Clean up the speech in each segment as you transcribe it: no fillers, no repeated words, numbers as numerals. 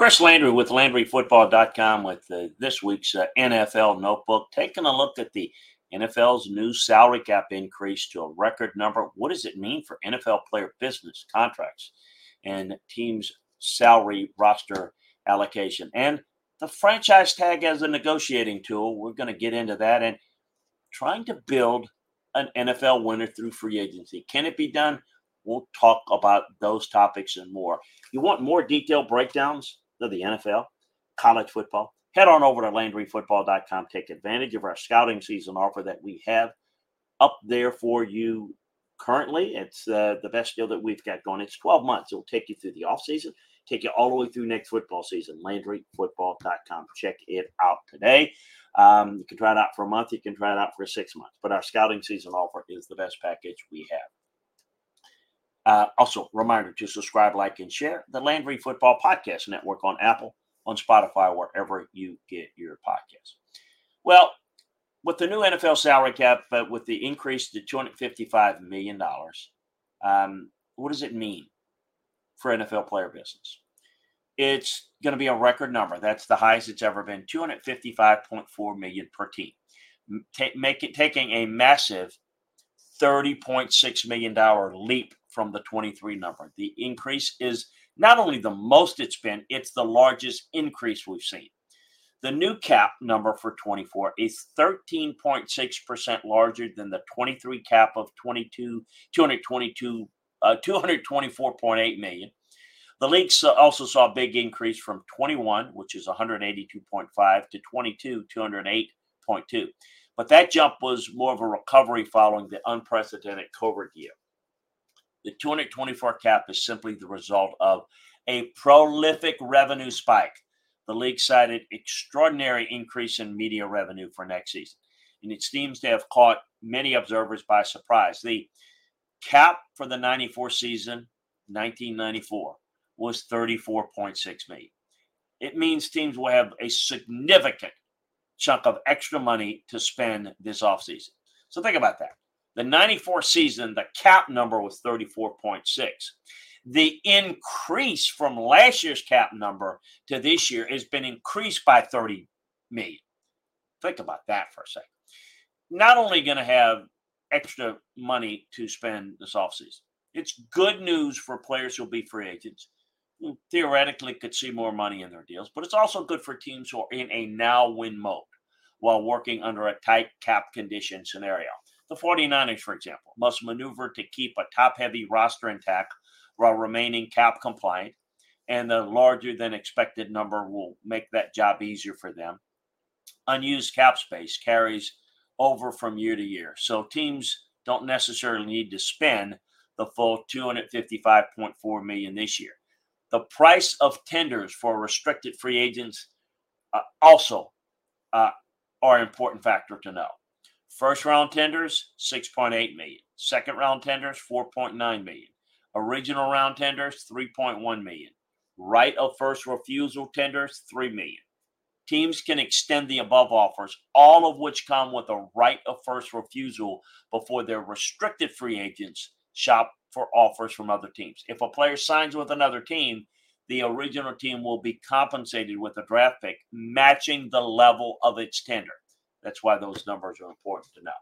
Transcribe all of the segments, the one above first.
Chris Landry with LandryFootball.com with this week's NFL Notebook, taking a look at the NFL's new salary cap increase to a record number. What does it mean for NFL player business contracts and teams' salary roster allocation? And the franchise tag as a negotiating tool. We're going to get into that and trying to build an NFL winner through free agency. Can it be done? We'll talk about those topics and more. You want more detailed breakdowns of the NFL, college football? Head on over to LandryFootball.com. Take advantage of our scouting season offer that we have up there for you currently. It's the best deal that we've got going. It's 12 months. It will take you through the offseason, take you all the way through next football season. LandryFootball.com. Check it out today. You can try it out for a month. You can try it out for 6 months. But our scouting season offer is the best package we have. Also, reminder to subscribe, like, and share the Landry Football Podcast Network on Apple, on Spotify, wherever you get your podcasts. Well, with the new NFL salary cap, with the increase to $255 million, what does it mean for NFL player business? It's going to be a record number. That's the highest it's ever been, $255.4 million per team, taking a massive $30.6 million leap from the 23 number. The increase is not only the most it's been, it's the largest increase we've seen. The new cap number for 24 is 13.6% larger than the 23 cap of 224.8 million. The league also saw a big increase from 21, which is 182.5, to 22, 208.2. But that jump was more of a recovery following the unprecedented COVID year. The 224 cap is simply the result of a prolific revenue spike. The league cited extraordinary increase in media revenue for next season, and it seems to have caught many observers by surprise. The cap for the 94 season, 1994, was $34.6 million. It means teams will have a significant chunk of extra money to spend this offseason. So think about that. The 94 season, the cap number was 34.6. The increase from last year's cap number to this year has been increased by 30 million. Think about that for a second. Not only going to have extra money to spend this offseason, it's good news for players who will be free agents, who theoretically could see more money in their deals, but it's also good for teams who are in a now-win mode while working under a tight cap condition scenario. The 49ers, for example, must maneuver to keep a top-heavy roster intact while remaining cap compliant, and the larger than expected number will make that job easier for them. Unused cap space carries over from year to year, so teams don't necessarily need to spend the full $255.4 million this year. The price of tenders for restricted free agents also are an important factor to know. First round tenders, $6.8 million. Second round tenders, $4.9 million. Original round tenders, $3.1 million. Right of first refusal tenders, $3 million. Teams can extend the above offers, all of which come with a right of first refusal before their restricted free agents shop for offers from other teams. If a player signs with another team, the original team will be compensated with a draft pick matching the level of its tender. That's why those numbers are important to know.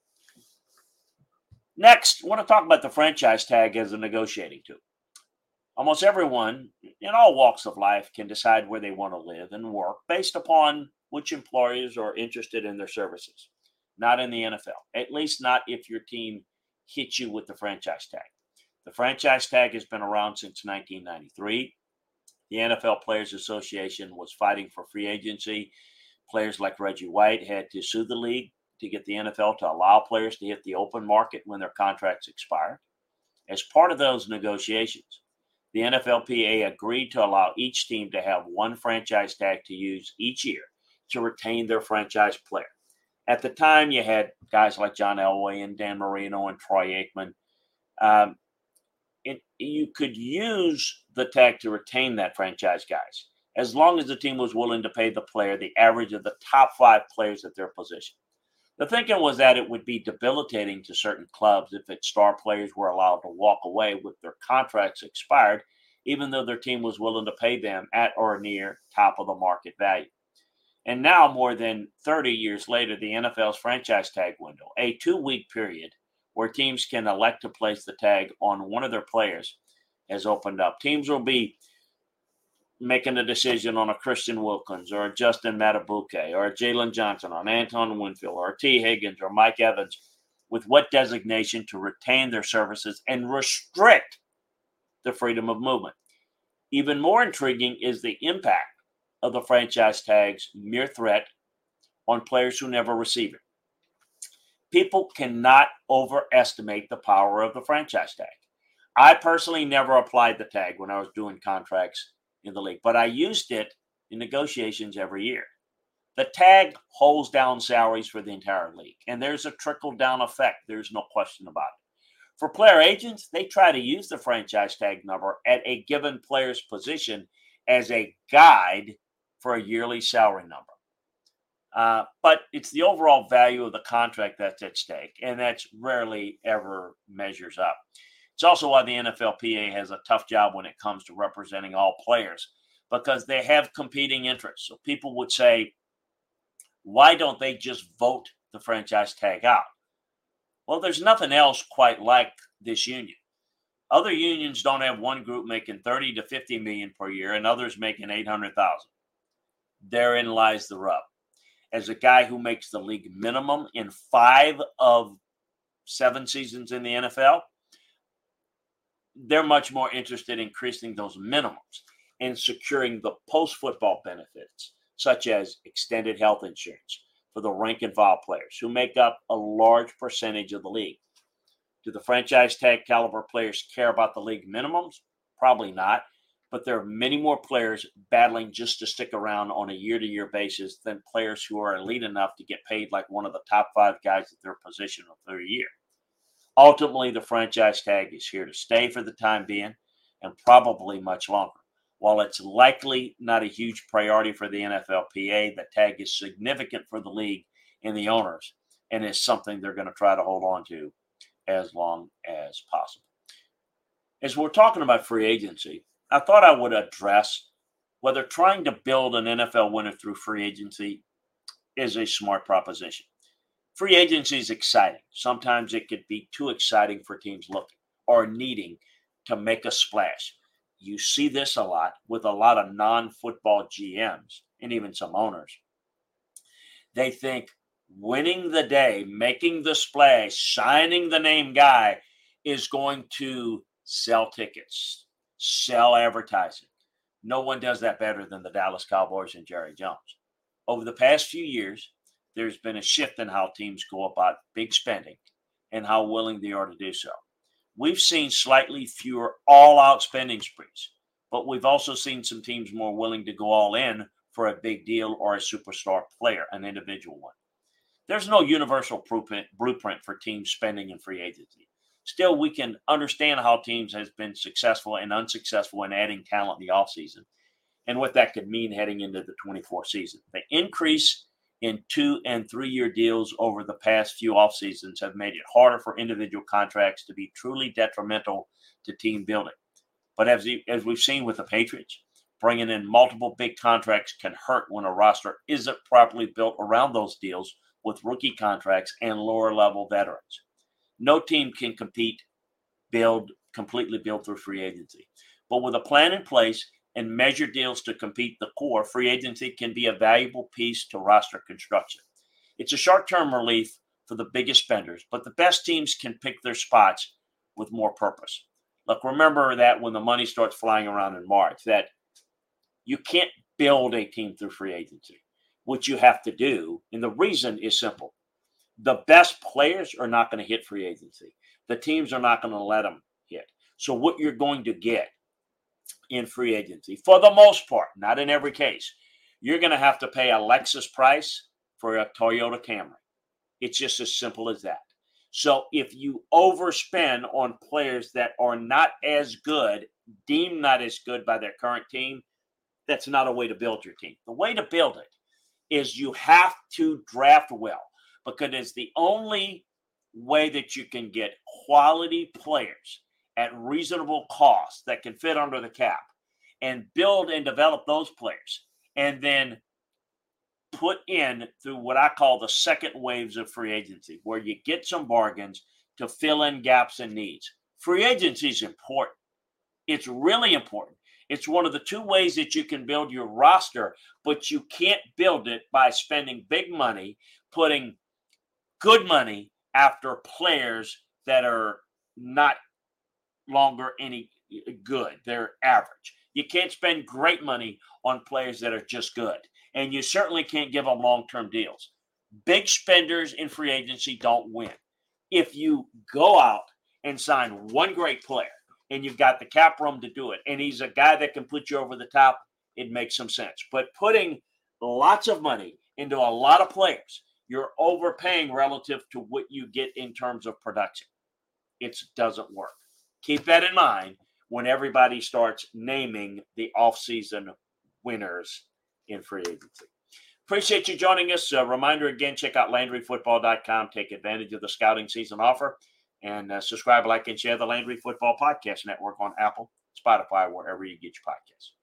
Next, I want to talk about the franchise tag as a negotiating tool. Almost everyone in all walks of life can decide where they want to live and work based upon which employers are interested in their services. Not in the NFL, at least not if your team hits you with the franchise tag. The franchise tag has been around since 1993. The NFL Players Association was fighting for free agency. Players like Reggie White had to sue the league to get the NFL to allow players to hit the open market when their contracts expired. As part of those negotiations, the NFLPA agreed to allow each team to have one franchise tag to use each year to retain their franchise player. At the time, you had guys like John Elway and Dan Marino and Troy Aikman. You could use the tag to retain that franchise guys, as long as the team was willing to pay the player the average of the top 5 players at their position. The thinking was that it would be debilitating to certain clubs if its star players were allowed to walk away with their contracts expired even though their team was willing to pay them at or near top of the market value. And now, more than 30 years later, the NFL's franchise tag window, a 2-week period where teams can elect to place the tag on one of their players, has opened up. Teams will be making a decision on a Christian Wilkins or a Justin Matabuke or a Jalen Johnson, on Anton Winfield or a T. Higgins or Mike Evans, with what designation to retain their services and restrict the freedom of movement. Even more intriguing is the impact of the franchise tag's mere threat on players who never receive it. People cannot overestimate the power of the franchise tag. I personally never applied the tag when I was doing contracts in the league, but I used it in negotiations every year. The tag holds down salaries for the entire league, and there's a trickle-down effect. There's no question about it. For player agents, they try to use the franchise tag number at a given player's position as a guide for a yearly salary number. But it's the overall value of the contract that's at stake, and that's rarely ever measures up. It's also why the NFLPA has a tough job when it comes to representing all players, because they have competing interests. So people would say, why don't they just vote the franchise tag out? Well, there's nothing else quite like this union. Other unions don't have one group making 30 to 50 million per year and others making 800,000. Therein lies the rub. As a guy who makes the league minimum in 5 of 7 seasons in the NFL, they're much more interested in increasing those minimums and securing the post-football benefits, such as extended health insurance for the rank and file players who make up a large percentage of the league. Do the franchise tag caliber players care about the league minimums? Probably not, but there are many more players battling just to stick around on a year-to-year basis than players who are elite enough to get paid like one of the top 5 guys at their position for a year. Ultimately, the franchise tag is here to stay for the time being and probably much longer. While it's likely not a huge priority for the NFLPA, the tag is significant for the league and the owners, and is something they're going to try to hold on to as long as possible. As we're talking about free agency, I thought I would address whether trying to build an NFL winner through free agency is a smart proposition. Free agency is exciting. Sometimes it could be too exciting for teams looking or needing to make a splash. You see this a lot with a lot of non-football GMs and even some owners. They think winning the day, making the splash, signing the name guy is going to sell tickets, sell advertising. No one does that better than the Dallas Cowboys and Jerry Jones. Over the past few years, there's been a shift in how teams go about big spending and how willing they are to do so. We've seen slightly fewer all-out spending sprees, but we've also seen some teams more willing to go all in for a big deal or a superstar player, an individual one. There's no universal blueprint for team spending in free agency. Still, we can understand how teams have been successful and unsuccessful in adding talent in the offseason and what that could mean heading into the 24 season. The increase in 2 and 3 year deals over the past few off seasons have made it harder for individual contracts to be truly detrimental to team building. But as we've seen with the Patriots, bringing in multiple big contracts can hurt when a roster isn't properly built around those deals with rookie contracts and lower level veterans. No team can completely build through free agency. But with a plan in place and measured deals to compete the core, free agency can be a valuable piece to roster construction. It's a short-term relief for the biggest spenders, but the best teams can pick their spots with more purpose. Look, remember that when the money starts flying around in March, that you can't build a team through free agency. What you have to do, and the reason is simple. The best players are not going to hit free agency. The teams are not going to let them hit. So what you're going to get in free agency, for the most part, not in every case, you're going to have to pay a Lexus price for a Toyota Camry. It's just as simple as that. So if you overspend on players that are not as good, deemed not as good by their current team, that's not a way to build your team. The way to build it is you have to draft well, because it's the only way that you can get quality players at reasonable cost that can fit under the cap and build and develop those players, and then put in through what I call the second waves of free agency, where you get some bargains to fill in gaps and needs. Free agency is important. It's really important. It's one of the two ways that you can build your roster, but you can't build it by spending big money, putting good money after players that are not longer any good. They're average. You can't spend great money on players that are just good. And you certainly can't give them long-term deals. Big spenders in free agency don't win. If you go out and sign one great player and you've got the cap room to do it, and he's a guy that can put you over the top, it makes some sense. But putting lots of money into a lot of players, you're overpaying relative to what you get in terms of production. It doesn't work. Keep that in mind when everybody starts naming the offseason winners in free agency. Appreciate you joining us. A reminder again, check out LandryFootball.com. Take advantage of the scouting season offer, and subscribe, like, and share the Landry Football Podcast Network on Apple, Spotify, wherever you get your podcasts.